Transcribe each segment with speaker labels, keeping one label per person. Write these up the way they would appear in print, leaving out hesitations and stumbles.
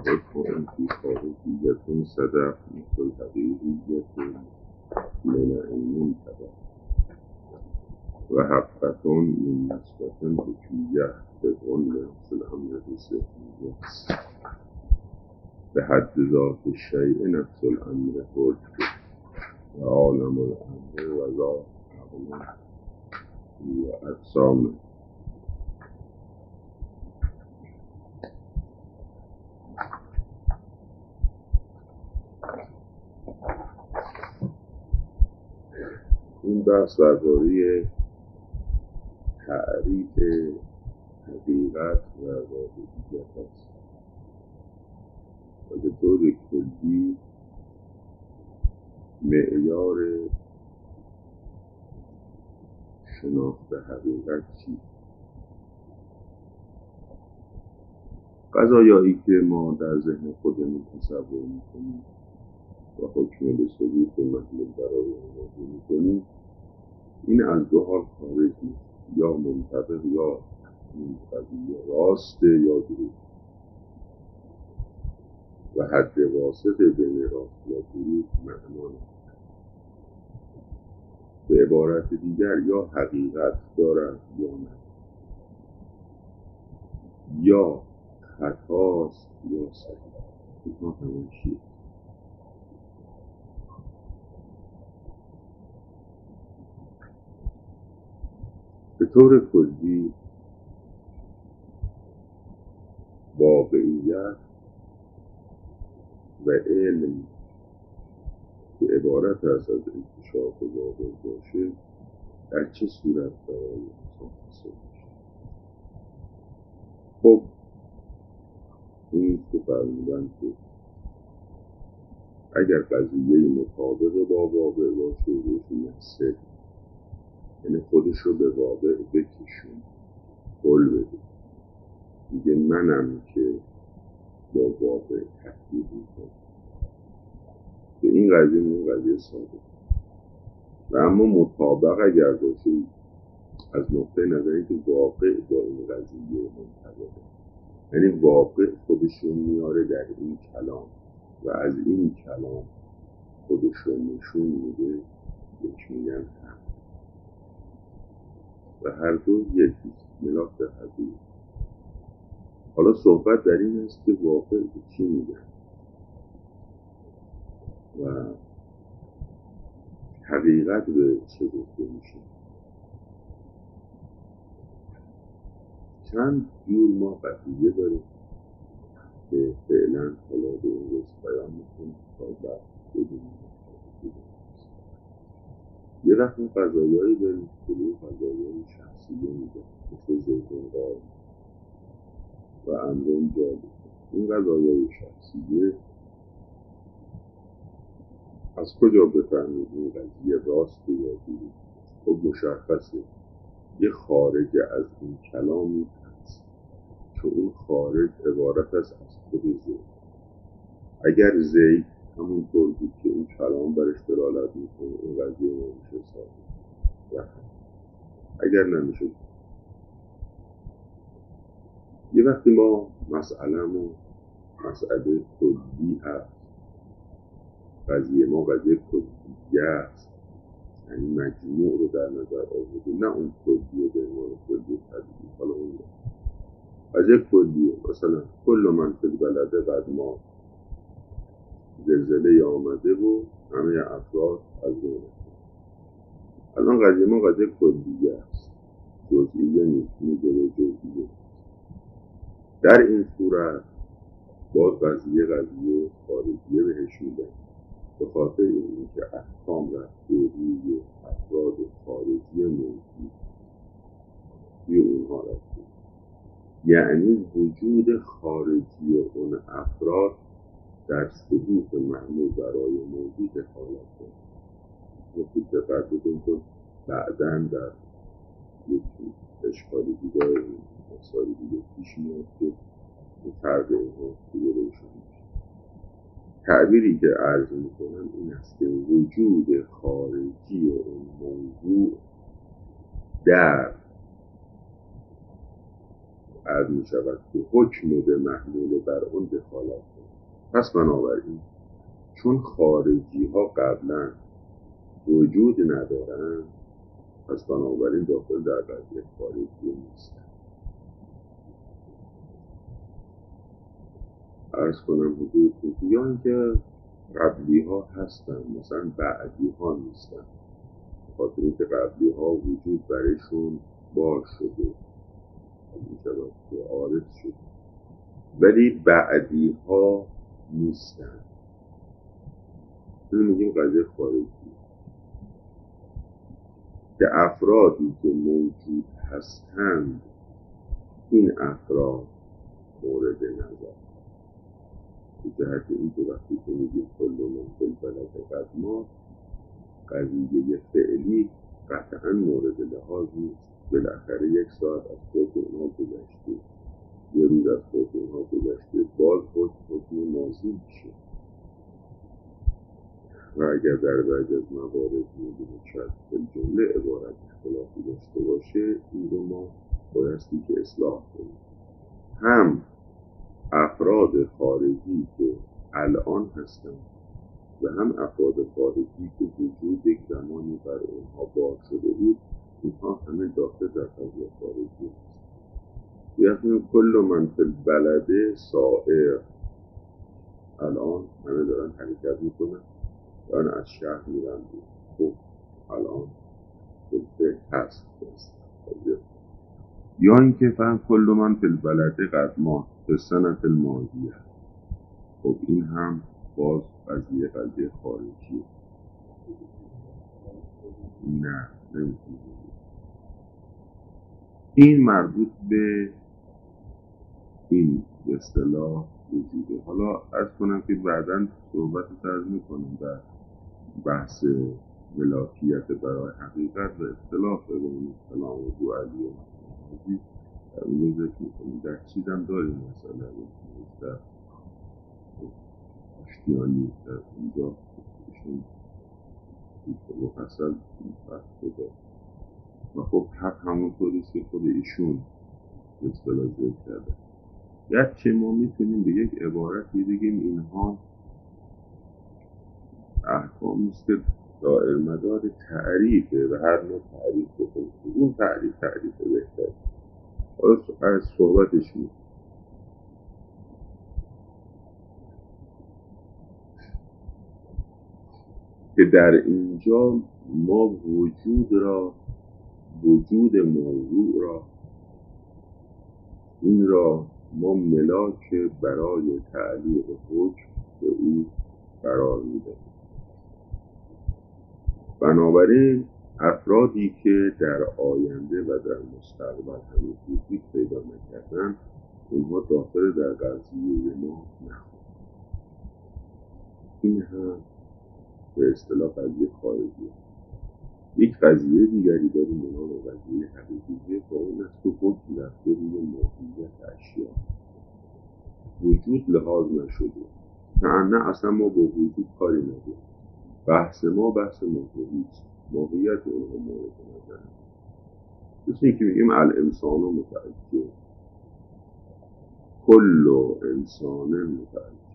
Speaker 1: وكأن في خارجية صدق مثل الحقيقية من المنتبه وحقة من نسبة حكية تظن في الأمر السحرية بحد ذات الشيء نفس الأمر حجة وعالم الأمر وذات أغنى وأقسامه. این بحث درباره تعریف حقیقت و واقعیت است و به طور کلی معیار شناخت حقیقت چیست؟ قضایایی که ما در ذهن خودمون تصور میکنیم و حکم به ثبوت محمول برای آن میکنیم، این از دو حال خارج نیست، یا منطبق یا این قضیه راسته یا دروغ و حد واسط بین راست یا دروغ معنا نیست. به عبارت دیگر یا حقیقت دارد یا نه، یا خطاست یا صحیح. اینها همون چیه؟ به طور کلی واقعیت و علم که عبارت است از انکشاف واقع باشه در چه صورت برای انسان حاصل میشه؟ خب این که فرمودن که اگر قضیه مطابق با واقع باشه روش محسد، یعنی خودش رو به واقع بکشون، قول بده، دیگه منم که با واقع تحقیق میکنم که این قضیه ساده. و اما مطابق اگر باشه از نقطه نظری که واقع با این قضیه منطبقه، یعنی واقع خودش رو میاره در این کلام و از این کلام خودش رو نشون میده، بهش میگن حق. و هر دو یکیست، ملاک در حقیقت. حالا صحبت در این است که واقع به چی میگن و حقیقت به چه گفته میشه. چند جور ما قضیه داریم که فعلا حالا به این روز بیان میکنیم تا بعد بدونیم. یه وقت ما قضایایی داریم که به قضایای شخصیه میگن، مثل زیتون قار و امرون جالب. این قضایای شخصیه از کجا بفهمید این قضیه راست یا دروغ؟ خب مشخصه یه خارج از این کلامی هست که اون خارج عبارت است از خود زید. اگر زید همونطور بود که این کلام برش دلالت میکنه، این قضیه نمیشه ثابت. اگر نمیشه، یه وقتی ما مسئله کلی هست، قضیه ما قضیه کلیه است، یعنی مجموع رو در نظر آورده، نه اون کلیه به عنوان کلیه طبیعی. حالا اون قضیه کلیه، مثلا کل من فی البلده بعد ما زلزله آمده و همه افراد از اون. الان قضیه ما قضیه کلیه است، جزئیه نیست، میگه جزئیه. در این صورت باز قضیه خارجیه بهش میدن، به خاطر اینکه احکام رفته روی افراد خارجی موجود روی اونها رفته، یعنی وجود خارجی اون افراد در ثبوت معمول برای موجود دخالت کنه. مفید دقت بکنید که بعداً در یک اشکال دیگه مسائل دیگه پیش میاد که فرق اینها دیگه روشن میشه. تعبیری که عرض میکنم این است که وجود خارجی اون موضوع در عرض می شود که حکم به محمول بر اون دخالت کنه. پس بنابراین چون خارجی ها قبلا وجود ندارن، پس بنابراین داخل در قضیه خارجی نیستن. عرض کنم حضورتون یا اینکه قبلی ها هستن، مثلا بعدی ها نیستن، خاطر اینکه قبلی ها وجود برایشون بار شده میشود که عارض شده، ولی بعدی ها نیستن. میگیم قضیه خارجی که افرادی که موجود هستند، این افراد مورد نظر به جهت این که وقتی که میگیم کل من فی البلد قدما، قضیه فعلی قطعا مورد لحاظ نیست. بالاخره 1 ساعت از خود اونها گذشته، 1 روز از خود اونها گذشته، باز حکم ماضی میشه و اگر در بعضی از موارد میبینید شاید جمله عبارت اختلافی داشته باشه، این رو ما بایستی که اصلاح کنیم. هم افراد خارجی که الان هستند و هم افراد خارجی که وجود یک زمانی بر اونها بار شده بود، اینها همه داخل در قضیه خارجی هست. یعنی کل من فی البلد سائر، الان همه دارن حرکت میکنن، دارن از شهر میرن. خب الان فلسه هست. یا اینکه فهم کل من فی البلد قدما به سنت الماضیه، خب این هم باز قضیه خارجی. نه نمیتونی. این مربوط به این اصطلاح وجوده. حالا عرض کنم که بعداً صحبت طرز میکنم در بحث ملاکیت برای حقیقت و اختلاف بین کلام ابو علی و محمدی در اون ذکر میکنیم. در چیزم داریم مثلا در اشتیانی در اینجا ایشون مفصل بحث شده و خب حق همونطوریست که خود ایشون اصطلاح ذکر کرده. گرچه ما میتونیم به یک عبارتی بگیم اینها احکامیست که دائر مدار تعریفه و هر نوع تعریف بکنیم، اون تعریف بهتر. از صحبتش میکنیم که در اینجا ما وجود موضوع را، این را ما ملاک برای تعلیق حکم به او قرار میدهیم. بنابراین افرادی که در آینده و در مستقبل هنوز وجود پیدا نکردن، اونها داخل در قضیه ما نخواهند. این هم به اصطلاح قضیه خارجی. یک قضیه دیگری داریم به نام قضیه حقیقیه، با اون است که حکم رفته روی ماهیت اشیا، وجود لحاظ نشده، نه اصلا ما با وجود کاری نداریم. بحث ما بحث ماهیت اونها مورد نظر. مثل اینکه میگیم الانسان متعجب، کل انسان متعجب،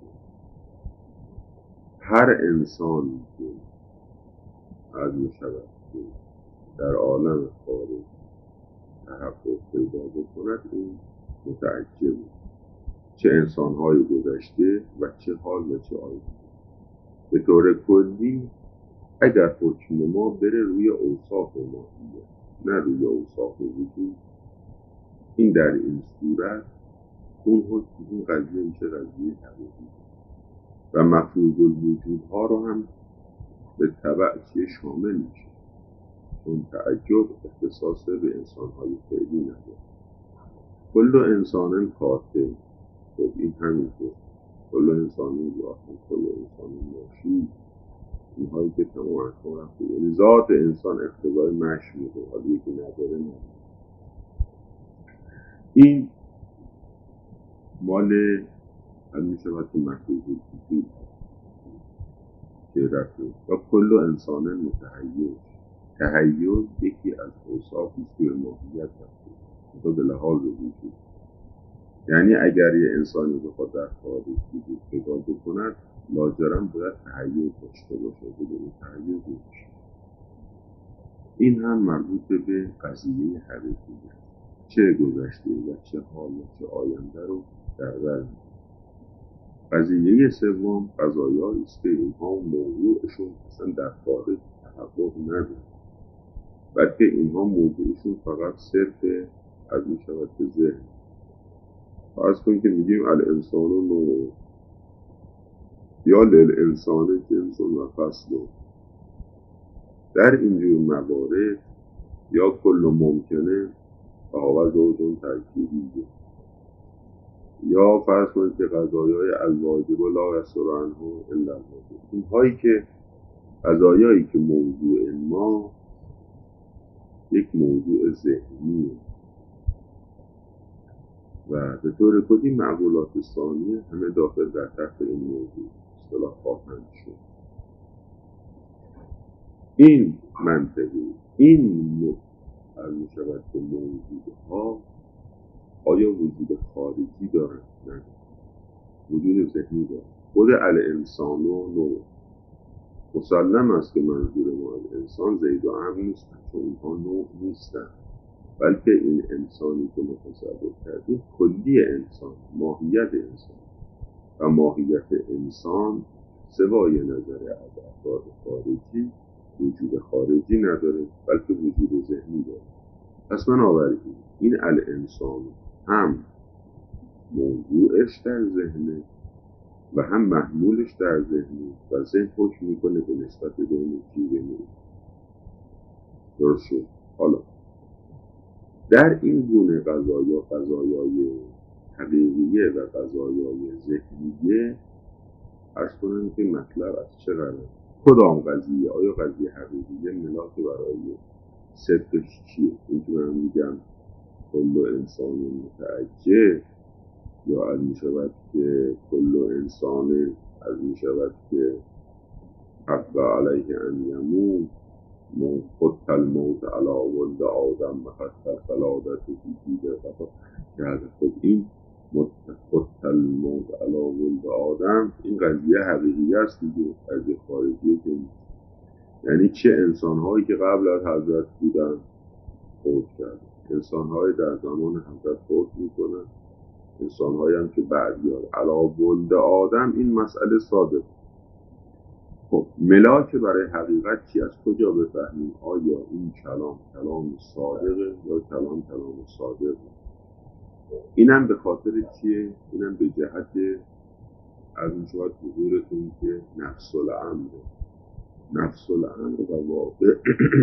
Speaker 1: هر انسانی که از میشود که در عالم خارج تحقق پیدا بکند، این متعجب، چه انسان‌های گذشته و چه حال و چه آینده. به طور کلی اگر حکم ما بره روی اوصاف ماهیه نه روی اوصاف وجود، این در این صورت اون حکم، این قضیه میشه قضیه حقیقی و مفروض الوجودها رو هم به تبع چیه شامل میشه، چون تعجب اختصاص به انسان‌های فعلی نداره. کل انسان کاتب، خب این همینطور، کل انسان ذات، کل انسان ماشی، اینهایی که تمام احکام رفته، یعنی ذات انسان اقتضای مشی میده، حالا یکی نداره نه. این مال هم میشود که مفروض الوجود که رفته و کل انسان متحیز. تحیز یکی از اوصافی است که به ماهیت رفته، به لحاظ وجود. یعنی اگر یه انسانی بخواد در خارج وجود پیدا بکند لاجرم باید تحیز داشته باشه، بدون تحیز نمیشه. این هم مربوط به قضیه حقیقیه، چه گذشته و چه حال و چه آینده رو در بر می‌گیره. قضیه سوم قضایایی است که اینها موضوعشون اصلا در خارج تحقق نداره، بلکه اینها موضوعشون فقط صرف از می شود که ذهن. فرض کنید که میگیم الانسان نوع یا للانسان جنس و فصل، در اینجور موارد یا کل ممکنه فهو زوج ترکیبیه، یا فرض کنید که قضایای الواجب لا یصدر عنه الا الواجب، اینهایی که قضایایی که موضوع ما یک موضوع ذهنیه و به طور کلی معقولات ثانیه همه داخل در تحت این موضوع اصطلاح خواهند شد. این منطقی، این از می شود که موجودها آیا وجود خارجی دارند؟ نه، وجود ذهنی دارند. خود الانسان و نوع مسلم است که منظور ما از انسان زید و عمرو نیستن، چون اینها نوع نیستن، بلکه این انسانی که ما تصور کردیم کلی انسان، ماهیت انسان، و ماهیت انسان سوای نظر از افراد خارجی وجود خارجی نداره، بلکه وجود ذهنی داره. پس بنابراین این الانسان هم موضوعش در ذهنه و هم محمولش در ذهنه و ذهن حکم میکنه به نسبت بین چیزی. درست شد؟ حالا در این گونه قضایای حقیقیه و قضایای ذهنیه عرض کنم که مطلب از چه قراره؟ کدام قضیه؟ آیا قضیه حقیقیه ملاک برای صدقش چیه؟ این که من میگم کل انسان متعجب، یا از می شود که کل انسان از می شود که حق علیه ان یموت خط الموت علی ولد آدم مخط الخلادت فی دیده فقط کرده. خب این خط الموت علی ولد آدم این قضیه حقیقی است دیگه، قضیه خارجیه که یعنی چه انسانهایی که قبل از حضرت بودن فوت کردن، انسانهایی در زمان حضرت فوت میکنن، انسانهایی هم که بعدیار علی ولد آدم. این مسئله صادق. خب ملاک برای حقیقت چی؟ از کجا بفهمیم آیا این کلام صادقه یا کلام صادقه؟ اینم به خاطر چیه؟ اینم به جهت از این شاید حضورتون که نفس الامر و واقع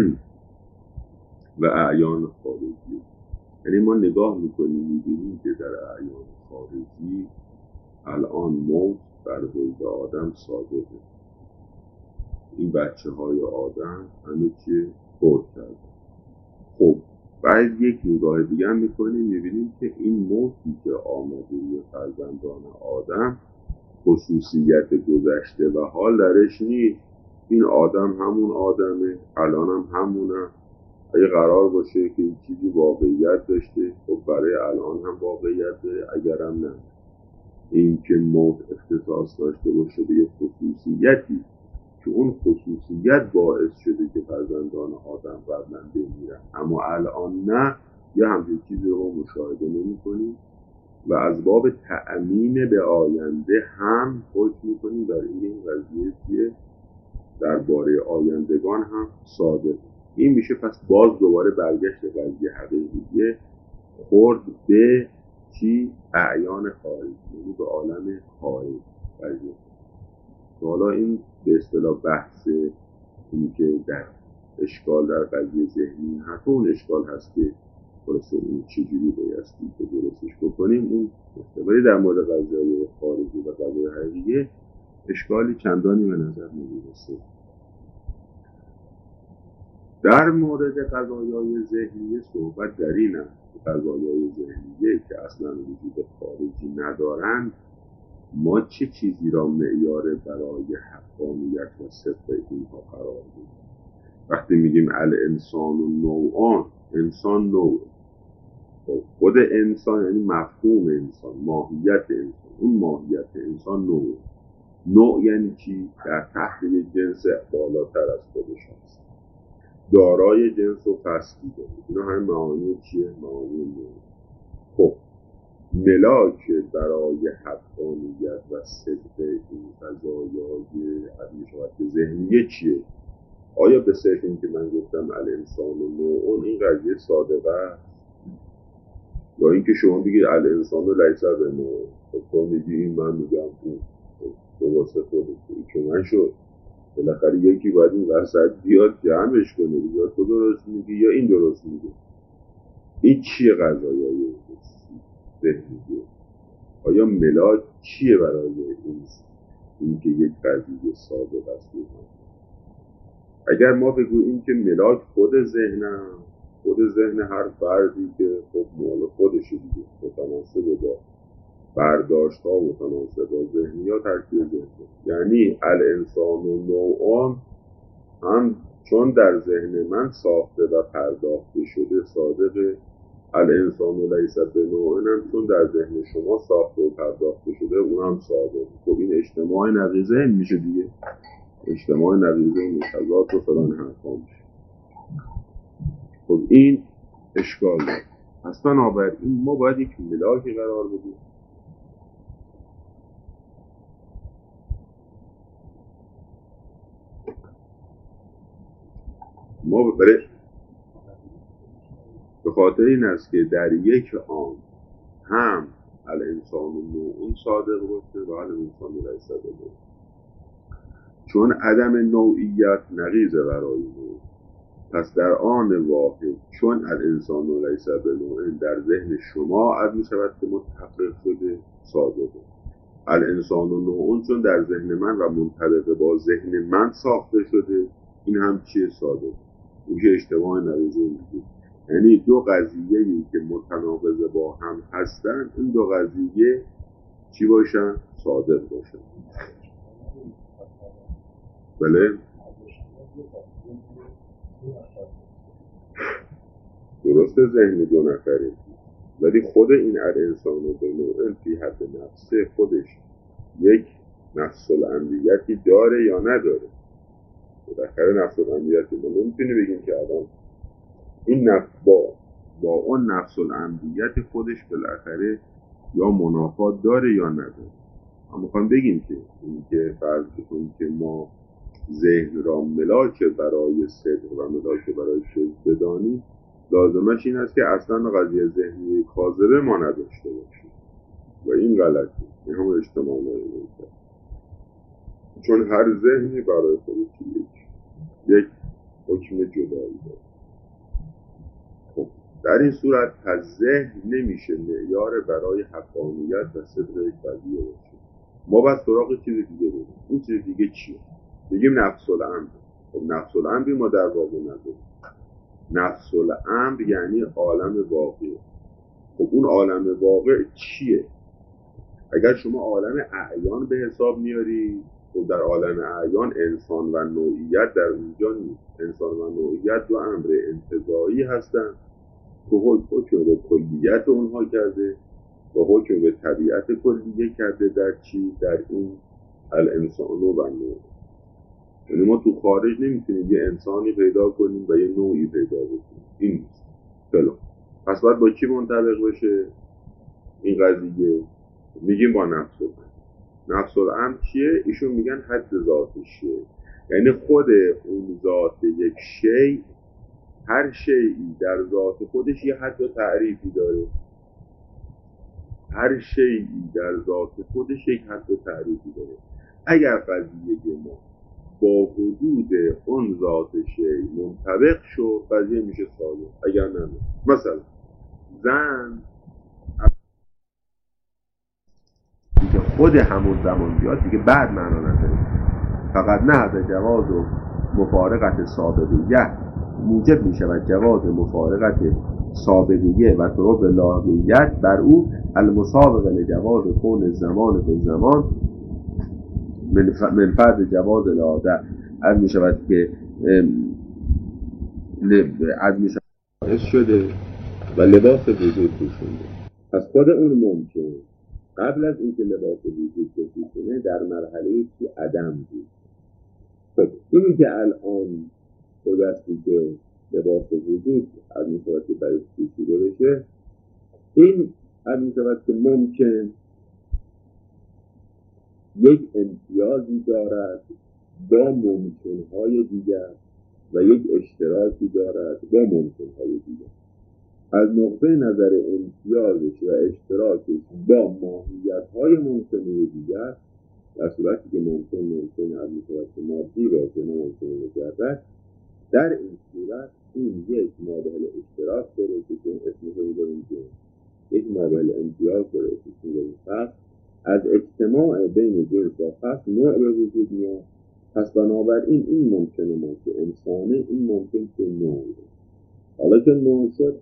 Speaker 1: و اعیان خارجی. یعنی ما نگاه میکنیم میبینیم که در اعیان خارجی الان موت بر ولد آدم صادقه. این بچه های آدم همه چی فوت کردن. خب بعد یک نگاه دیگه هم میکنیم میبینیم که این موتی که آمده روی فرزندان آدم خصوصیت گذشته و حال درش نیست. این آدم همون آدمه، الان هم همونه. اگه قرار باشه که این چیزی واقعیت داشته، خب برای الان هم واقعیت داره، اگرم نه. این که موت اختصاص داشته باشه به یک خصوصیتی که اون خصوصیت باعث شده که فرزندان آدم قبلا بمیرن، اما الان نه، یه همچین چیزی رو مشاهده نمی کنیم و از باب تأمین به آینده هم حکم می کنیم در این قضیه که درباره آیندگان هم صادق. این میشه پس باز دوباره برگشت قضیه حقیقیه خورد به چی؟ اعیان خارجی، یعنی به عالم خارج قضیه. حالا این به اصطلاح بحث اینی که در اشکال در قضیه ذهنی حتی اون اشکال هست که درسته این چجوری بایستی که درستش بکنیم اون ولی در مورد قضیه خارجی و قضیه حقیقیه اشکالی چندانی به نظر نمیرسه. در مورد قضایای ذهنیه صحبت در این است که قضایای ذهنیه که اصلا وجود خارجی ندارند ما چه چیزی را معیار برای حقانیت و صدق اینها قرار بدیم؟ وقتی میگیم الانسان نوعان، انسان نوع، خود انسان یعنی مفهوم انسان، ماهیت انسان. اون ماهیت انسان نوع یعنی چی؟ در تحت یک جنس بالاتر از خودش هست، دارای جنس و فصلی داره. اینا همه معانی چیه؟ معانی نوع. خب ملاک برای حقانیت و صدق این فضایای عدم ذهنیه چیه؟ آیا به صرف این که من گفتم الانسان و نوعون این قضیه صادقه است؟ یا اینکه شما بگید الانسان و لیس بنوع، خب تو میگی این، من میگم اون، تو واسه خودت که من شد. بالاخره یکی باید این وسط بیاد جمعش کنه، یا تو درست میگی یا این درست میگه. این چیه قضایای ذهنیه؟ آیا ملاک چیه برای این که یک قضیه صادق است؟ اگر ما بگوییم که ملاک خود ذهن هر فردی که خب مال خودشه دیگه، متناسب با برداشت ها، متناسب با ذهنیات ترکیب ذهن، یعنی الانسان و نوعان هم چون در ذهن من ساخته و پرداخته شده صادقه، الانسان و لیس بنوعن هم چون در ذهن شما ساخته و پرداخته شده اونم صادقه. خب این اجتماع نقیض ذهن میشه دیگه، اجتماع نقیض متضاد و فلان حرفا میشه. خب این اشکال داره. پس بنابراین ما باید یک ملاکی قرار بدیم ما برای به خاطر این است که در یک آن هم الانسان و نوعون صادق باشه و الانسان لیس بنوع، چون عدم نوعیت نقیض برای نوع. پس در آن واحد چون الانسان و لیس بنوع در ذهن شما عد می شود که متحقق شده صادقه، الانسان و نوعون چون در ذهن من و منطبق با ذهن من ساخته شده این هم چیه؟ صادقه. میشه اجتماع نقیض میگه، یعنی دو قضیه‌ای که متناقض با هم هستن این دو قضیه چی باشن؟ صادق باشن. بله درست ذهن دو نفره، ولی خود این الانسان و بنوع فی حد نفسه خودش یک نفس الامریتی داره یا نداره؟ بالاخره نفس الامریتی ما نمیتونی بگیم که الان این نفس با اون نفس الامریت خودش بالاخره یا منافات داره یا نداره. ما میخوام بگیم که این که فرض کنیم که ما ذهن را ملاک برای صدق و ملاک برای شد بدانیم، لازمش این است که اصلا قضیه ذهنی کاذبه ما نداشته باشیم و این غلطه. این هم اجتماع نمیشه، چون هر ذهنی برای خودش یک حکم جدایی داره. خب در این صورت پس ذهن نمیشه معیار برای حقانیت و صدق یک قضیه باشه. ما بس سراغ چیز دیگه بریم. این چیز دیگه چیه؟ بگیم نفس الامر. خب نفس الامر ما در واقع نداریم. نفس الامر یعنی عالم واقع. خب اون عالم واقع چیه؟ اگر شما عالم اعیان به حساب میاری، خب در عالم اعیان انسان و نوعیت در اونجا نیست. انسان و نوعیت دو امر انتزاعی هستن که حکم به کلیت اونها کرده و حکم به طبیعت کلیه کرده در چی؟ در این الانسان و نوع. یعنی ما تو خارج نمیتونیم یه انسانی پیدا کنیم و یه نوعی پیدا بکنیم، این نیست. پس باید با چی منطبق بشه این قضیه؟ میگیم با نفس الامر. نفس الامر چیه؟ ایشون میگن حد ذاتشه، یعنی خود اون ذات یک شی، هر شیئی در ذات خودش یه حد و تعریفی داره. هر شیئی در ذات خودش یک حد و تعریفی داره. اگر قضیه ما با حدود اون ذات شی منطبق شد قضیه میشه صادق، اگر نه مثلا زن دیگه خود همون زمان بیاد دیگه بعد معنا نداره. فقط نه از جواز و مفارقت سابقیه موجب می شود جواز مفارقت سابقیه و طرق لاغیت بر او المسابقه لجواز کون زمان به زمان من فرد جواز لاده. از می شود که از می شود شده و لباس وجود پوشونده. پس خود اون ممکن قبل از اینکه لباس وجود بپوشونه در مرحله چی عدم بود. خب اینی که الان خودستی که لباس وجود از میشود که برای پوشیده بشه، این از میشود که ممکن یک امتیازی دارد با ممکنهای دیگر و یک اشتراکی دارد با ممکنهای دیگر. از نقطه نظر امتیازش و اشتراکش با ماهیت‌های ممکنه دیگر، در صورتی که ممکن از میشود که مادی باشه نه ممکن مجرد، در این صورت این یک مابعد اشتراک داره که اسمش رو داریم یک مابعد امتیاز داره که داریم فصل. از اجتماع بین جنس و فصل نوع به وجود میاد. پس بنابراین این ممکنه ما که انسانه، این ممکن که نوع. حالا که نوع شد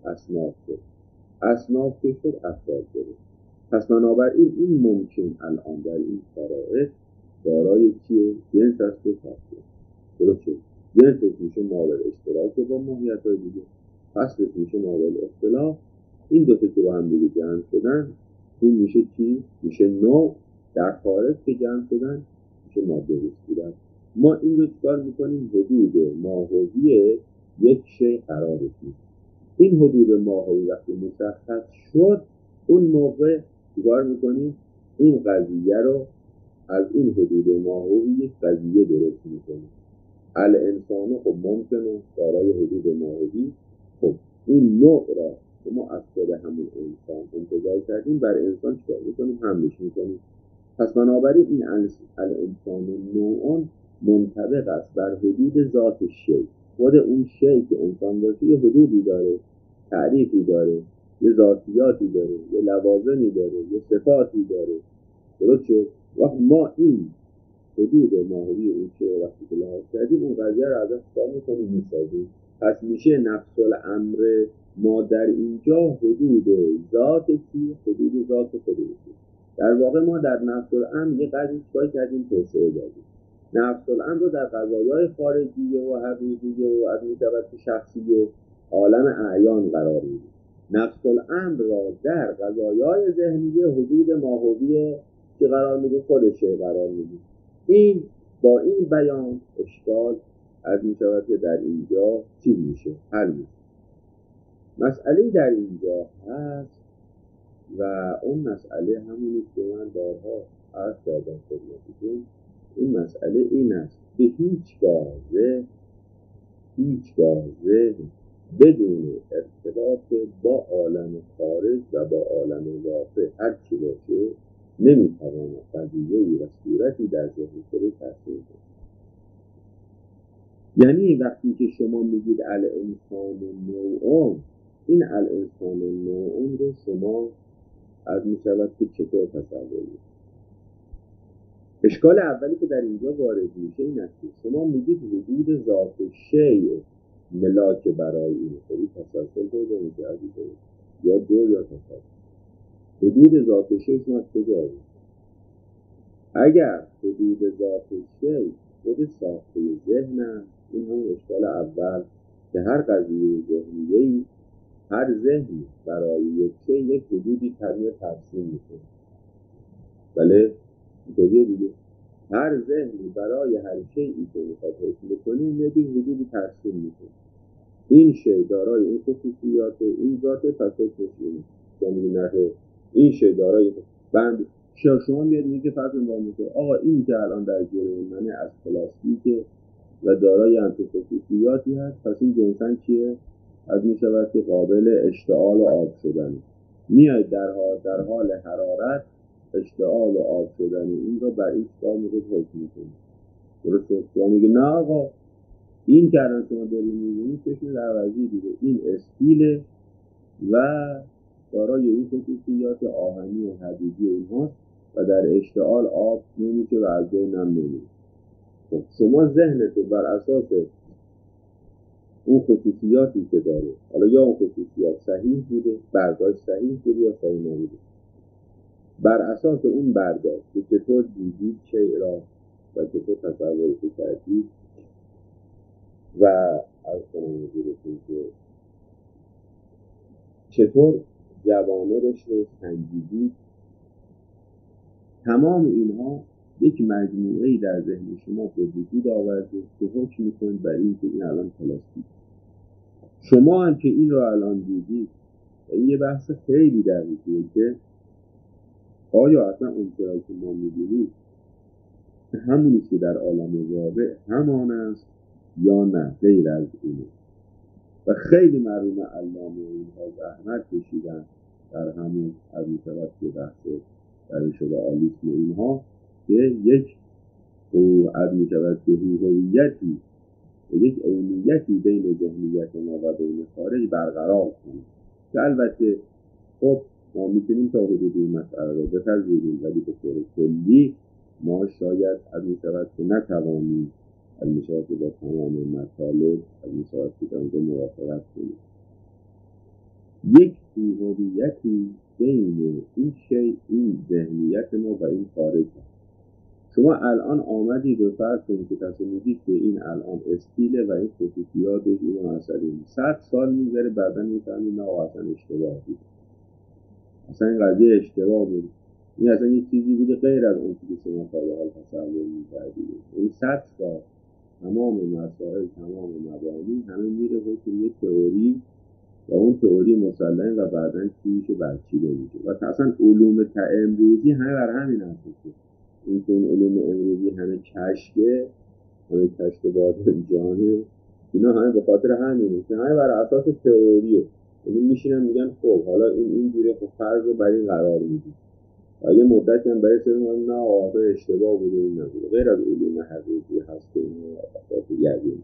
Speaker 1: اصناف که شد افراد داره. پس بنابراین این ممکن الان در این شرایط دارای چیه؟ جنس است و فصل. درست شد. جنسش میشه مابعد اشتراک با ماهیت‌های دیگه، فصلش میشه مابعد اختلاف. این دوتا که با هم دیگه جمع شدن این میشه چی؟ میشه نوع. در خارج که جمع شدن میشه ماده بودن. ما این رو چکار میکنیم؟ حدود ماهوی یک شی قرارش میدیم. این حدود ماهوی وقتی مشخص شد، اون موقع چکار میکنیم؟ این قضیه رو از این حدود ماهوی یک قضیه درست میکنیم. الانسان خب ممکنه دارای حدود ماهوی. خب این نوع را که ما از خود همون انسان انتظار کردیم بر انسان چکار میکنیم؟ حملش میکنیم. پس بنابراین این الانسان نوعان منطبق است بر حدود ذات شی. خود اون شی که انسان باشه یه حدودی داره، تعریفی داره، یه ذاتیاتی داره، یه لوازمی داره، یه صفاتی داره. درست شد؟ وقت ما این حدود ماهوی اون شی وقتی که لحاظ کردیم، اون قضیه رو ازش چکار میکنیم؟ میسازیم. پس میشه نفس الامر ما در اینجا حدود ذات چی؟ حدود ذات خودش. در واقع ما در نفس الامر یه قضیه چکار کردیم؟ توسعه دادیم. نفس الامر رو در قضایای خارجیه و حقیقیه و از میشود که شخصیه عالم اعیان قرار میدیم. نفس الامر را در قضایای ذهنیه حدود ماهوی که قرار میدیم؟ خودشه قرار میدیم. این با این بیان اشکال از میشود که در اینجا چی میشه؟ حل میشه. مسئله در اینجا هست و اون مسئله همونی که من بارها عرض کردم خدمتتون. این مسئله این است که هیچ ذهن بدون ارتباط با عالم خارج و با عالم واقع هر چی باشه نمیتواند قضیه‌ای و صورتی در ذهن خودش تأثیر کنه. یعنی وقتی که شما میگید الانسان نوعان، این الانسان نوعان رو شما از میشود که چطور تصور کنید؟ اشکال اولی که در اینجا وارد میشه این است که شما میگید حدود ذات شیء ملاک برای این خودی تسلسل پیدا میشه عزیزان، یا دو یا تصور. حدود ذات شیء شما از کجا آورید؟ اگر حدود ذات شیء خود ساخته ذهن است، این هم اشکال اول که هر قضیه ذهنیه‌ای، هر ذهنی برای یک شیء یک حدودی ترسیم میکنه. بله؟ اینطوریه دیگه. هر ذهنی برای هر شیئی که میخواد حکم بکنه یک حدودی ترسیم میکنه. این شیء دارای این خصوصیات، این ذات پس حکمش اینه. شما این شیء دارای بند شما میاد میگه فرض ما میگه آقا این که الان در جریان منه از پلاستیکه و دارای همچین خصوصیاتی هست، پس این جنساً چیه؟ از میشود که قابل اشتعال و آب شدنه. میاد در حال حرارت اشتعال و آب شدن این رو بر این چکار میگه حکم میکنه. درسته؟ شما میگه نه آقا این که الان شما دارید میبینید چشم عوضی دیگه، این استیله و دارای این خصوصیات آهنی و حدیدی اینهاست و در اشتعال آب نمیشه و از بین هم نمیره. خب شما ذهنتو بر اساس اون خصوصیاتی که داره، حالا یا اون خصوصیات صحیح بوده، برداشت صحیح بوده یا صحیح نبوده، بر اساس اون برداشت که چطور دیدید شیء را و چطور تصورش کردید و از کنم حضورتون که
Speaker 2: چطور جوانبش رو سنجیدید. تمام اینها یک مجموعه‌ای در ذهن شما به وجود آورده که حکم می‌کنید بر این که این الان پلاستیک. شما هم که این رو الان دیدید، این یه بحث خیلی دقیقیه که آیا اصلا اون چرا که ما می‌بینید همونی که در عالم واقع همان است یا نه غیر از اینه. و خیلی مرحوم علامه اینها زحمت کشیدن در همون از می‌شود که بحث روش و آلیسم اینها که یک از می‌شود که هویتی و یک عینیتی بین ذهنیت ما و بین خارج برقرار کنیم که البته خب ما میتونیم تا حدودی این مسئله رو بپذیریم، ولی به طور کلی ما شاید از می‌شود که نتوانیم از می‌شود که با تمام مطالب از می‌شود که در موافقت کنیم. یک هویتی بین این شیء، این ذهنیت ما و این خارج هست. شما الان آمدید و فرض کنید که تصمیم میگید که این الان استیله و این خصوصیاتش این مسئله 100 سال میذاره بعدا میفهمید نه اصلا اشتباه بود، اصلا این قضیه اشتباه بود، این اصلا یک چیزی بوده غیر از اون چیزی که شما تا به حال تصور می‌کردید. این 100 سال تمام مسائل، تمام مبانی همه میره به یک تئوری و اون تئوری مسلمه و بعداً چی میشه برچیده میشه. و اصلا علوم امروزی همه بر همین اساسه. این علوم امروزی همه کشفه، همه کشف باطن‌جانه، اینا همه به خاطر همینه که همه بر اساس تئوریه. یعنی میشینن میگن خب حالا این اینجوریه، خب فرض رو بر این قرار میدیم و یه مدتی هم برای سر نه آقا اشتباه بوده این نبوده. غیر از علوم حقیقی هست که این اساس یقین.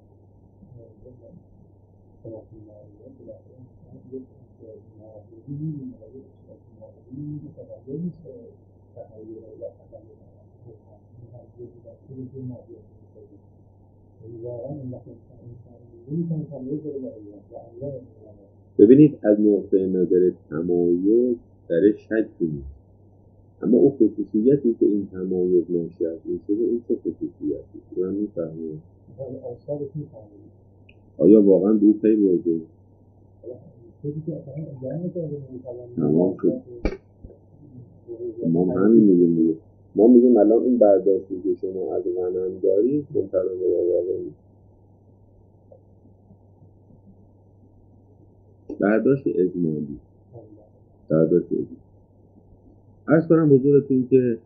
Speaker 2: ببینید از نقطه نظر تمایز در شک نیست، اما اون خصوصیتی که این تمایز ناشی از این شده این چه خصوصیتی؟ من میفهمم آیا واقعا دو پی برده؟ تمام شد. ما همین میگیم دیگه. ما میگیم الان این برداشتی که شما از غنم دارید منطبق با واقع نیست. برداشت اجمالی. عرض کنم حضورتون که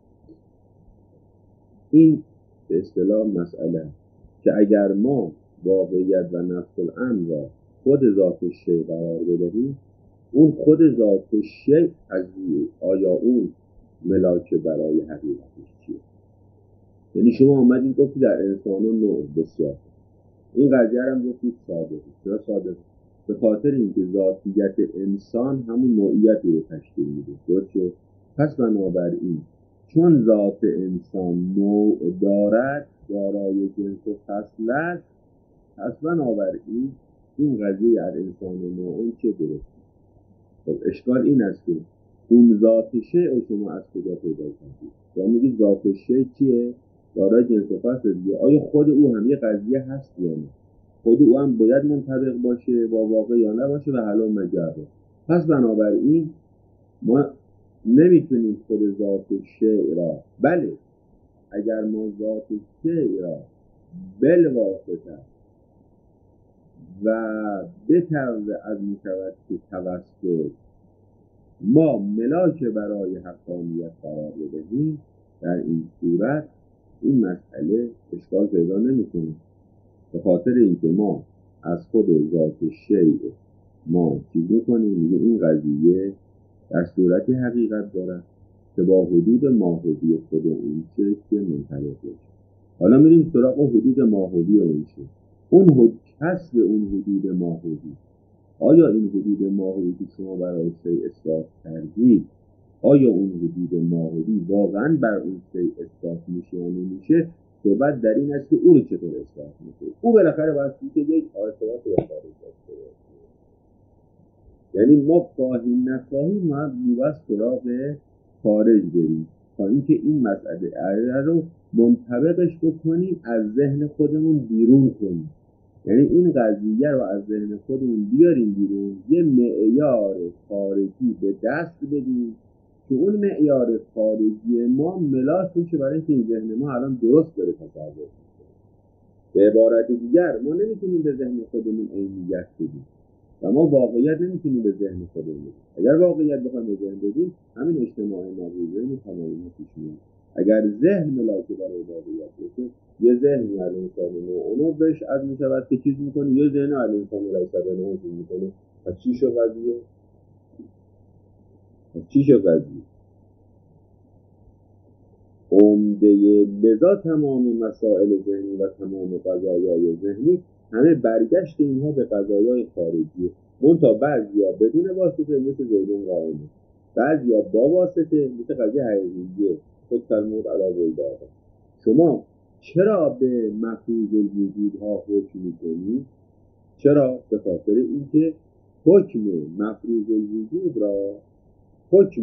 Speaker 2: این به اصطلاح مسئله که اگر ما واقعیت و نفس الامر را خود ذات شیء قرار بدهیم، اون خود ذات شیء از آیا اون ملاک برای حقیقتش چیه؟ یعنی شما آمدید گفتید در انسانان نوع بسیار، این قضیه هم گفتید صادقه. چرا صادقه؟ به خاطر اینکه ذاتیت انسان همون نوعیتی رو تشکیل میده. درسته؟ پس بنابراین چون ذات انسان نوع دارد، دارای جنس و فصل است، پس بنابراین این قضیه از انسان نوع چه درسته؟ خب اشکال این است که اون ذات شیء شما از کجا پیدا کردید؟ یا میگید ذات شیء چیه؟ دارای جنس و فصل دیگه. آیا خود او هم یه قضیه هست یا نه؟ خود او هم باید منطبق باشه با واقع یا نباشه و حالا مجرد. پس بنابراین ما نمیتونیم خود ذات شیء را، بله اگر ما ذات شیء را بالواسطه و به طرز از میشود که توسط ما ملاک برای حقانیت قرار بدهیم، در این صورت این مسئله اشکال پیدا نمیکنه. به خاطر اینکه ما از خود ذات شیء ما چیز میکنیم، میگه این قضیه در صورتی حقیقت داره که با حدود ماهوی خود اون چه که منطبق باشه. حالا میریم سراغ حدود ماهوی اون چه. اون کسب اون حدود ماهوی، آیا این حدود ماهوی که شما برای شیء اثبات کردید، آیا اون حدود ماهوی واقعا بر اون شیء اثبات میشه یا نمیشه؟ صحبت در این است که اون رو چطور اثبات میشه. او بالاخره باید که یک ارتباط با خارج داشته باشه. یعنی ما خواهیم نخواهیم ما باید سراغ خارج بریم تا اینکه این مسئله رو منطبقش بکنیم، از ذهن خودمون بیرون کنیم. یعنی این قضیه رو از ذهن خودمون بیاریم بیرون، یه معیار خارجی به دست بدیم که اون معیار خارجی ما ملاک میشه برای اینکه این ذهن ما الان درست داره تصور میکنه. به عبارت دیگر ما نمیتونیم به ذهن خودمون عینیت بدیم و ما واقعیت نمیتونیم به ذهن خودمون بدیم. اگر واقعیت بخوایم به ذهن بدیم، همین اجتماع نبوده تمامی پیش میاد. اگر ذهن ملاک برای واقعیت باشه، یه ذهنی از انسان نوعونو بهش از میشود که چیز میکنه، یه ذهن از انسان رایستده چیز میکنه. پس چی شد قضیه؟ عمده لذا تمام مسائل ذهنی و تمام قضایای ذهنی همه برگشت اینها به قضایای خارجی. منتها بعضیا بدون واسطه مثل زیدون قائمه، بعضیا با واسطه مثل قضیه حقیقیه خود تلمود علا ولداره. شما چرا به مفروض الوجودها حکم میکنید؟ چرا؟ به خاطر اینکه حکم مفروض الوجود را حکم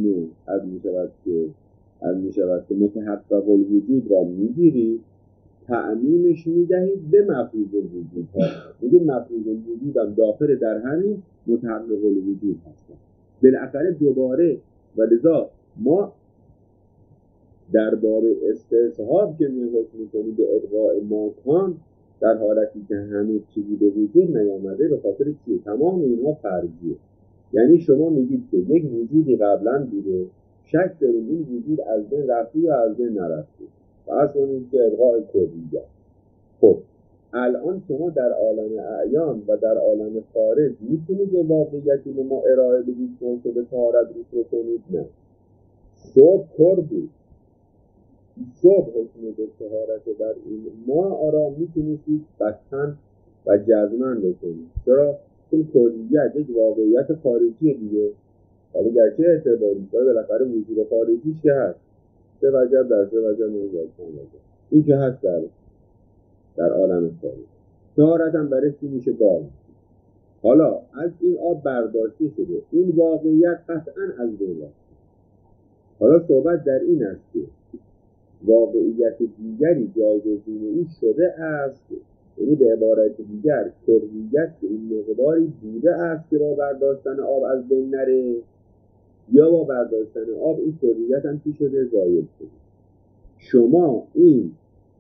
Speaker 2: از میشود که متحقق الوجود را میگیرید، تعمیمش میدهید به مفروض الوجود ها. میگه مفروض الوجود هم داخل در همین متحقق الوجود هستن. بالاخره دوباره و لذا ما در باب استصحاب که حکم میکنیم به ابقاء ماکان در حالتی که هنوز چیزی به وجود نیامده، به خاطر چیه؟ تمام اینها فرضیه. یعنی شما میگید که یک وجودی قبلا بوده، شک داریم این وجود از بین رفته یا از بین نرفته، و اصلا این که ابقاء کلیه. خب الان شما در عالم اعیان و در عالم خارج میتونید به واقعیتی به ما ارائه بدید که به طهارت روش کنید؟ نه. صبح پر بود، صبح حکم به طهارت بر این ما آرام میتونید بستن و جزمن بکنید. چرا؟ این کلیت یک واقعیت خارجی دیگه. حالا گرچه اعتباری باید بالاخره وجود خارجیش که هست، سه وجب در سه وجب این که هست در عالم خارج. طهارت هم برای چی میشه؟ بار. حالا از این آب برداشته شده، این واقعیت قطعا از بین رفته. حالا صحبت در این است که واقعیت دیگری جایگزین این شده است، یعنی به عبارت دیگر کلیت به این مقداری بوده است که با برداشتن آب از بین نره، یا با برداشتن آب این کلیت هم چی شده؟ زایل شده. شما این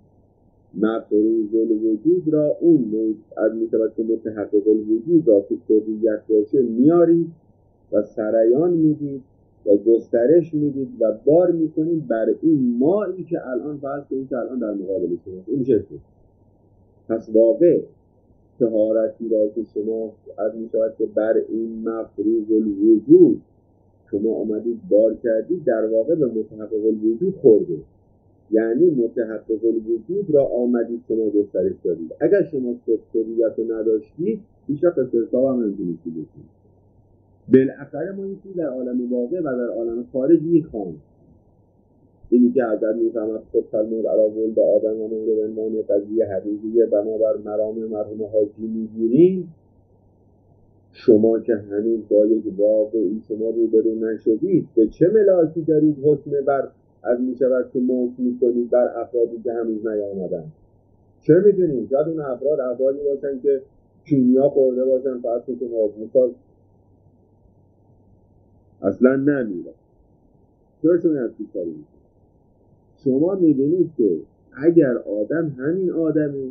Speaker 2: مفروض الوجود را اون از میتواند که متحقق الوجود را که کلیت باشه میارید و سریان میدید و گسترش میدید و بار میکنید بر این مایی که الان فرض کنید که الان در مقابل شما این چه شد. پس واقع طهارتی را که شما از میشود که بر این مفروض الوجود شما آمدید بار کردید، در واقع به متحقق الوجود خورده. یعنی متحقق الوجود را آمدید شما گسترش دادید. اگر شما کلیت رو نداشتید هیچ وقت استصحاب هم نمیتونید بکنید. بالاخره ما این در عالم واقع و در عالم خارج میخوایم. اینی که اگر میفهمد خود تلمود علا ولد آدم و نور عنوان قضیه حقیقیه بنابر مرام مرحوم حاجی میگیریم، شما که هنوز با یک واقعی شما روبرو نشدید، به چه ملاکی دارید حکم بر از میشود که موت میکنید بر افرادی که هنوز نیامدن؟ چه میدونید؟ شاید اون افرادی باشن که کیمیا خورده باشن، فرض کنید مثال اصلا نمیره. چرا از چی کاری میکنید؟ شما میبینید که اگر آدم همین آدمه،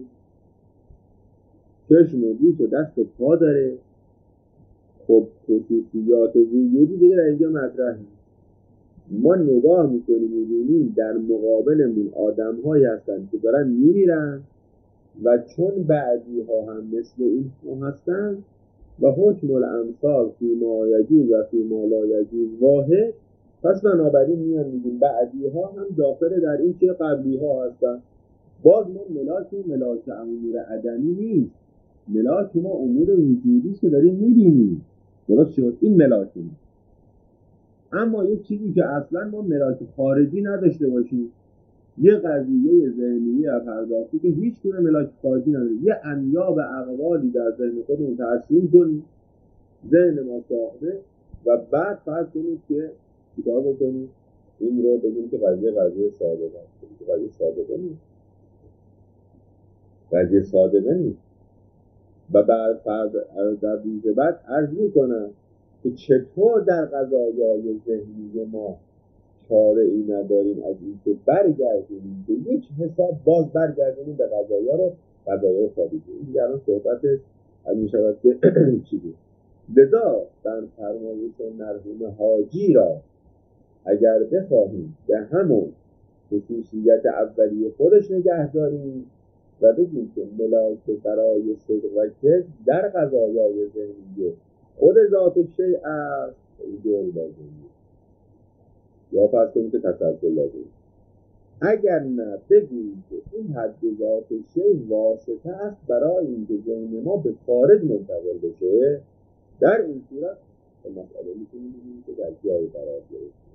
Speaker 2: چشم و گوش و دست و پا داره، خب خصوصیات وجودی دیگه در اینجا مطرح نیست. ما نگاه میکنیم میبینیم در مقابلمون آدم هایی هستن که دارن میمیرن و چون بعدی ها هم مثل این هستن و حکم الامثال فی ما یجوز و فی ما لا یجوز واحد، پس بنابراین میان میگیم بعدی ها هم داخل در این که قبلی ها هستن. باز ما ملاک امور عدمی نیست، ملاک ما امور وجودی که داریم میبینیم. درست شد؟ این ملاک نیست. اما یک چیزی که اصلا ما ملاک خارجی نداشته باشیم، یه قضیه ذهنی پرداختی که هیچ گونه ملاک خارجی نداره، یه انیاب اقوالی در ذهن خودمون ترسیم کنیم، ذهن ما ساخته، و بعد فرض کنید که چیکار بکنیم؟ این رو بگیم که قضیه صادقه است. قضیه صادقه نیست. و در روز بعد عرض میکنم که چطور در قضایای ذهنی ما چاره ای نداریم از اینکه برگردونیم به یک حساب باز برگردونیم به قضایای خارجی. این دیگه الان صحبتش از میشود که چی بود. لذا در فرمایش مرحوم حاجی را اگر بخواهیم به همون خصوصیت اولیه خودش نگه داریم و بگیم که ملاک برای صدق و کذب در قضایای ذهنیه خود ذات شیء است، این لازمه یا فرض کنیم که تسلسل لازمه. اگر نه بگیم که این حد ذات شیء واسطه است برای اینکه ذهن ما به خارج منتقل بشه، در این صورت مسئله میتونیم بگیم که در جای قرار گرفته.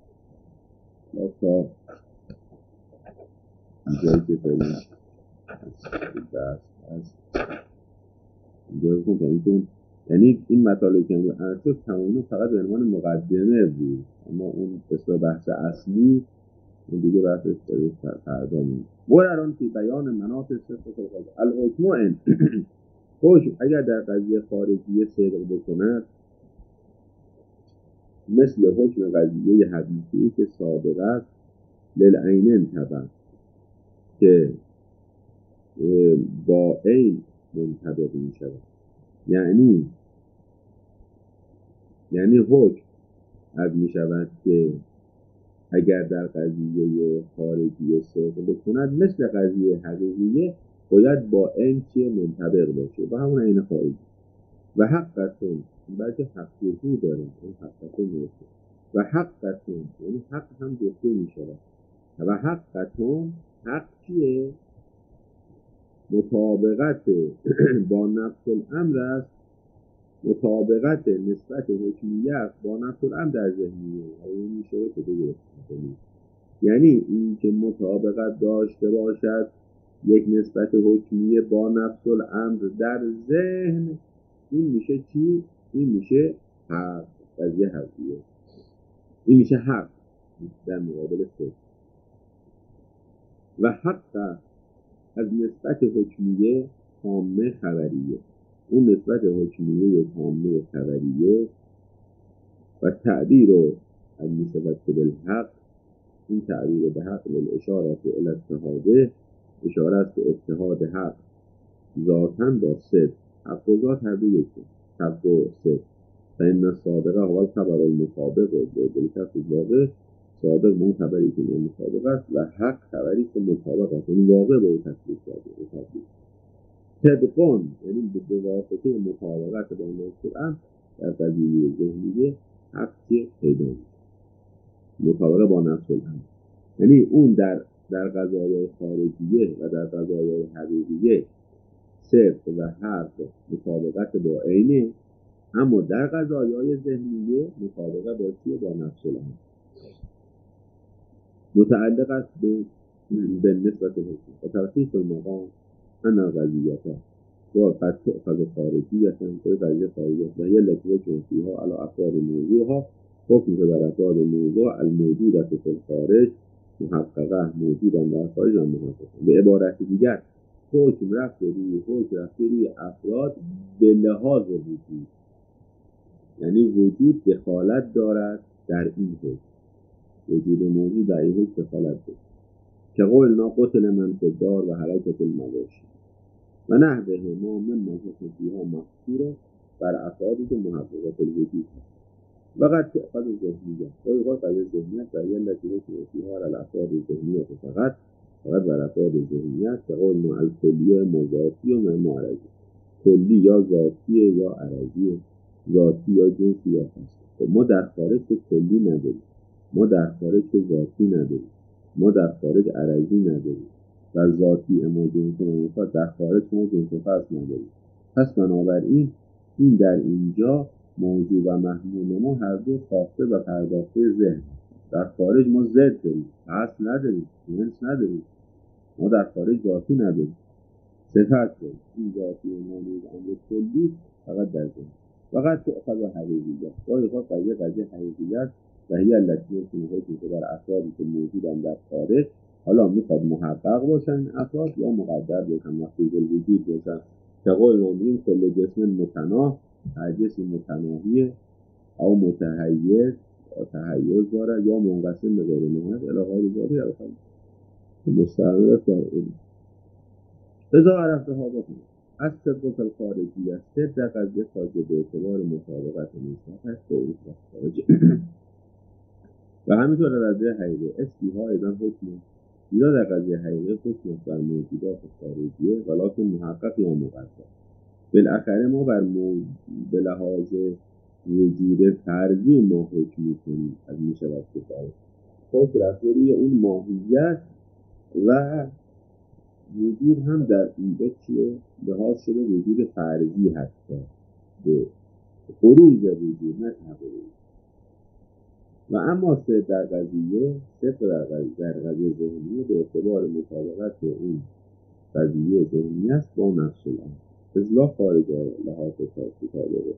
Speaker 2: تا اینجایی که فعلا یعنی این مطالبی که عرض شد تماما فقط به عنوان مقدمه بود، اما اون قسمت بحث اصلی اون دیگه بحثش داره فردا میاد. ورران فی بیان مناط صدق الحکم ان حکم اگر در قضیه خارجیه صدق بکند مثل حکم قضیه حدیثی که صادق است للعین انتبه که با عین منطبق می شود. یعنی حکم از می شود که اگر در قضیه خارجی صدق بکند مثل قضیه حقیقیه باید با عین چیه منطبق باشه با همون عین خارجی. و حقتون بلکه حقیقی داره اون حقتون میشه و حقتون یعنی حق هم گفته می شود و حقتون حق چیه؟ مطابقت با نفس الامر است، مطابقت نسبت حکمیه است با نفس الامر در ذهنیه. این میشه که بگیرد یعنی این که مطابقت داشته باشد یک نسبت حکمیه با نفس الامر در ذهن، این میشه چی؟ این میشه حق. قضیه حقیه این میشه حق در مقابل صدق. و حق از نسبت حکمیه تامه خبریه، اون نسبت حکمیه تامه خبریه و تعبیر رو از نسبت بالحق، این تعبیر به حق للاشاره الی اتحاده اشاره است به اتحاد حق ذاتاً با صدق. حق و ذات هر دو یکی، حق و صدق. و این صادقه اول خبر المطابق و بالکف واقع صادق اون خبری که مطابق است و حق خبری که مطابق است، این واقع به او تصدیق کرده. طبقان یعنی به واسطه مطابقت با نفس در قضیه ذهنیه حق چه پیدا میشه، مطابقه با نفس الامر. یعنی اون در قضایای خارجیه و در قضایای حقیقیه صدق و حق مطابقت با عینه، اما در قضایای ذهنیه مطابقه با چیه؟ با نفس الامر. متعلق است به نسبت حکم و ترخیص المقام انا قضیته و قد تؤخذ خارجیتا و قضیه خارجیت و هی التي حکم فیها علی افراد موضوعها حکم که بر افراد موضوع الموجودت فی الخارج محققه موجودن در خارج و محققه. به عبارت دیگر حکم رفته روی افراد به لحاظ وجود، یعنی وجود دخالت دارد در این حکم، وجود موجود در این حکم دخالت دارد که قولنا قتل من فی الدار و حرکت المواشی و نحوه ما من حکم فیها مخصوره بر افرادی که محققات الوجود هست. وقت تأخذ ذهنیه و اوقات از ذهنیت و یه التي حکم فیها علی الافراد ذهنیت فقط بر افراد ذهنیت که قولنا الکلیه مضافی و معرضی، کلی یا ذاتیه یا عرضیه، ذاتی یا جنسی یا خاصی. ما در خارج که کلی نداریم، ما در خارج که ذاتی نداریم، ما در خارج عرضی نداریم و ذاتی اما جنسی نمیخواد در خارج ما جنسی خاص نداریم. پس بنابراین این در اینجا موضوع و محمول ما هر دو ساخته و پرداخته ذهن. در خارج ما ضد داریم، اصل نداریم، جنس نداریم، ما در خارج ذاتی نداریم، صفت داریم. این ذاتی و مانید امر کلی فقط در ذهن. فقط تؤخذ حقیقیت گاهی اوقات قضیه حقیقیت و هی التي حکم که بر افرادی که موجودن در خارج، حالا میخواد محقق باشن افراد یا مقدر باشن مخصوص الوجود باشن که قول ما میگیم کل جسم متناهی، هر جسم متناهیه او متحیر یا تحیر داره یا منقسم به غیر نهایت الهی داره یا مستعمل در اون ازا عرفته ها بکنه از صدق الخارجی است صدق از یک خارجه به اعتبار مطابقت نسبت هست به اون خارجه و همینطور در قضیه حقیقه اسمیها ایدان حکم اینا در قضیه حقیقه حکم بر موجودات خارجیه ولیکن محقق یا مقدر بالاخره ما به لحاظ وجود فرضی ما حکم میکنیم از میشود که حکم رفته روی اون ماهیت و وجود هم در اینجا چیه؟ لحاظ شده وجود فرضی هست به خروج وجود نه تحقیق و اما صدق در قضیه در قضیه ذهنیه به اعتبار مطابقت اون قضیه ذهنی است با نفس الامر اصلاح خارج لحاظ مطابقه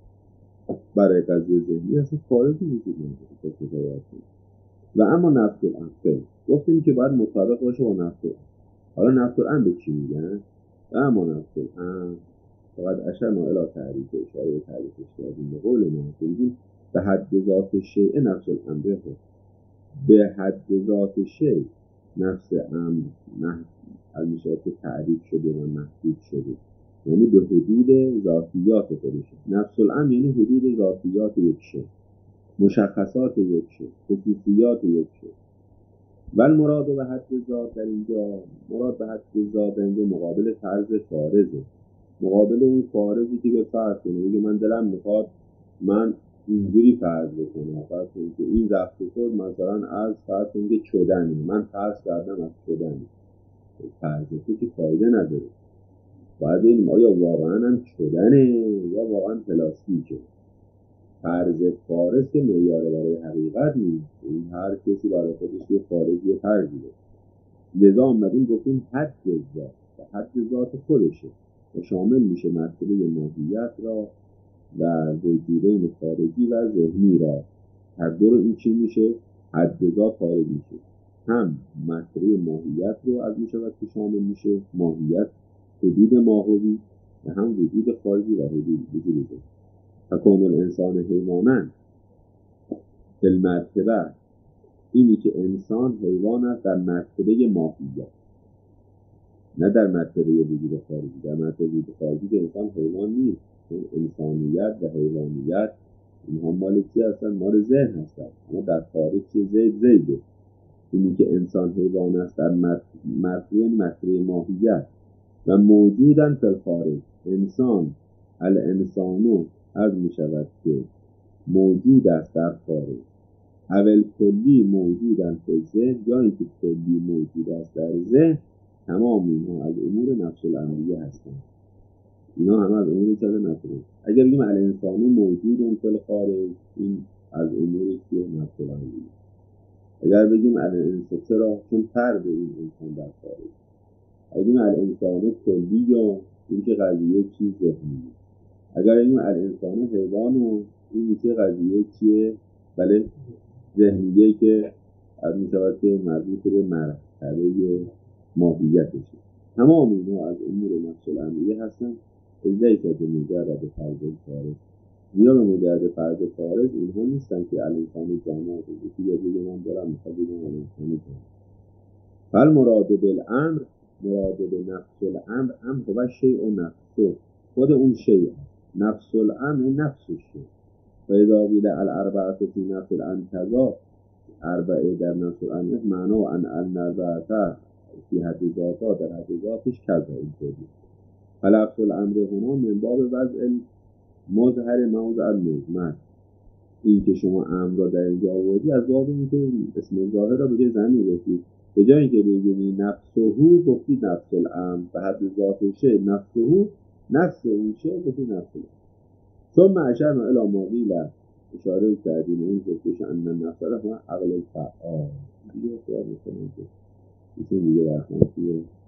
Speaker 2: برای قضیه ذهنی است خارجی وجود نداره و اما نفس الامر گفتیم که باید مطابق باشه با نفس الامر. حالا نفس الامر به چی میگن؟ و اما نفس الامر فقط اشرنا الی تعریف اشاره تعریفش کردیم به قول ما میگیم به حد ذات شیء نفس الامر به حد ذات شیء نفس امر از میشه که تعریف شده و محدود شده یعنی به حدود ذاتیات خودشه نفس الامر یعنی حدود ذاتیات یک شیء مشخصات یک شیء خصوصیات یک شیء و المراد به حد ذات در اینجا مراد به حد ذات در اینجا مقابل فرض فارضه مقابل اون فارضی که به فرض کنه میگه من دلم میخواد من اینجوری فرض بکنم فرض کنم که این رفت خود مثلا از فرض کنم که چدنه من فرض کردم از چدنه فرض که فایده نداره باید این آیا واقعا هم چدنه یا واقعا پلاستیکه فرض فارض که معیار برای حقیقت نیست این هر کسی برای خودش یه فارضی فرضیه لذا آمدیم گفتیم حد ذات و حد ذات خودشه و شامل میشه مرتبه ماهیت را و وجودین خارجی و ذهنی را هر دو رو این چی میشه؟ حد ذات خارج میشه هم مرتبه ماهیت رو از میشود که شامل میشه ماهیت حدود ماهوی و هم وجود خارجی و حدود ذهنی فکون الانسان حیوانا در مرتبه اینی که انسان حیوان است در مرتبه ماهیت نه در مرتبه وجود خارجی در مرتبه وجود خارجی که انسان حیوان نیست انسانیت و حیوانیت اینها مال چی هستن؟ مال ذهن هستن اما در خارج چی زیده اینی که انسان حیوان است در مرتبه ماهیت و موجودن فی الخارج انسان الانسانو از می شود که موجود است در خارج اول کلی موجودن فی ذهن یا اینکه کلی موجود است در ذهن تمام اینها از امور نفس الامریه هستند اینا همه از امور چه نفس اگر بگیم الانسانو موجودن فی الخارج این از امور که نفس الامریه اگر بگیم الانسان چرا چون فرد این انسان در خارج اگر بگیم الانسانو کلی یا این که قضیه چیز ذهنی اگر این الانسان حیوان و این میشه قضیه چیه؟ بله ذهنیه که از میشود که مربوط به مرتبه ماهیتشه تمام اینها از امور نفس الامریه هستن لیس بمجرد فرض فارض یا به مجرد فرض فارض اینها نیستن که الانسان جماعت یکی یا دیگه من دارم میخواد بگم الانسان جماعت فالمراد بالامر مراد به نفس الامر هم هو شیء نفسه خود اون شیء نفس الامر نفسشه و اذا قیل الاربعه فی نفس الانتظار اربعه در نفس الامر معنا ان النظر فی حد ذاتها در حد ذاتش کذا اینطوری فلفظ الامر هنا من باب وضع مظهر موضع المجمل این که شما امر را در اینجا آوردی از باب این که اسم ظاهر را به جای زمین گفتید به جایی که بگیری نفسه گفتید نفس الامر به حد ذاتشه نفسه نفس اون چه گفتید نفس الامر ثم اشرنا الی ما قیل اشاره کردیم اون گفتش ان النفس له عقل الفعال دیگه خیال میکنم که دیگه رحمتی